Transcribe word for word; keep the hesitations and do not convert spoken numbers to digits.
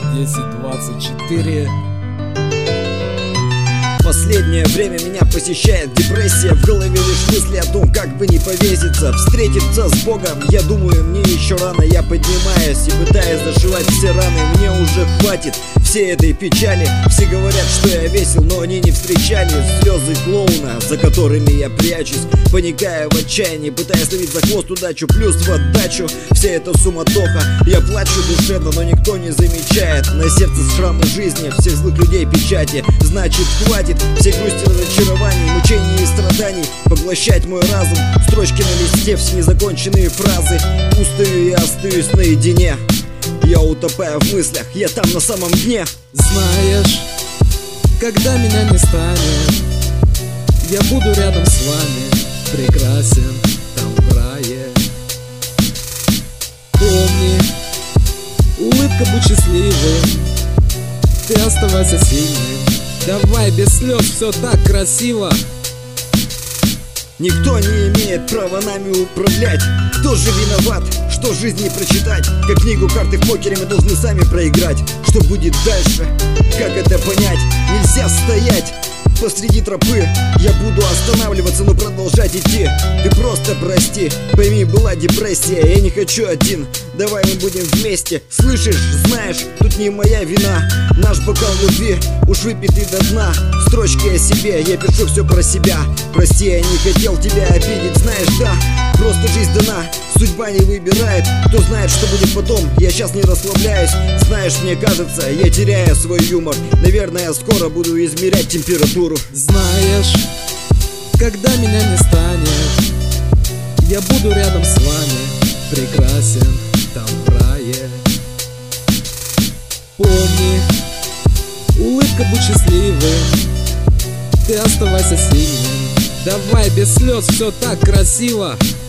десять двадцать четыре. Последнее время меня посещает депрессия. В голове лишь мысли о том, как бы не повеситься. Встретиться с Богом, я думаю, мне еще рано. Я поднимаюсь и пытаюсь зашивать все раны. Мне уже хватит всей этой печали. Все говорят, что я весел, но они не встречали слезы клоуна, за которыми я прячусь, поникая в отчаянии, пытаясь ловить за хвост удачу. Плюс в отдачу вся эта суматоха. Я плачу душевно, но никто не замечает. На сердце шрамы жизни, всех злых людей печати. Значит, хватит все грусти, разочарований, мучений и страданий поглощать мой разум. Строчки на листе, все незаконченные фразы. Устаю я остаюсь наедине. Я утопаю в мыслях, я там на самом дне. Знаешь, когда меня не станет, я буду рядом с вами, прекрасен там в рае. Помни, улыбка, будь счастливым, ты оставайся сильным. Давай без слез, все так красиво. Никто не имеет права нами управлять. Кто же виноват, что жизнь не прочитать? Как книгу карты в покере мы должны сами проиграть. Что будет дальше? Как это понять? Нельзя стоять посреди тропы. Я буду останавливаться, но продолжать идти. Ты просто прости, пойми, была депрессия. Я не хочу один, давай мы будем вместе. Слышишь, знаешь, тут не моя вина. Наш бокал любви уж выпитый до дна. Строчки о себе, я пишу все про себя. Прости, я не хотел тебя обидеть, знаешь, да. Просто жизнь дана, судьба не выбирает. Кто знает, что будет потом, я сейчас не расслабляюсь. Знаешь, мне кажется, я теряю свой юмор. Наверное, скоро буду измерять температуру. Знаешь, когда меня не станет, я буду рядом с вами, прекрасен там в рае. Помни, улыбка, будь счастливым, ты оставайся сильным. Давай без слез, все так красиво.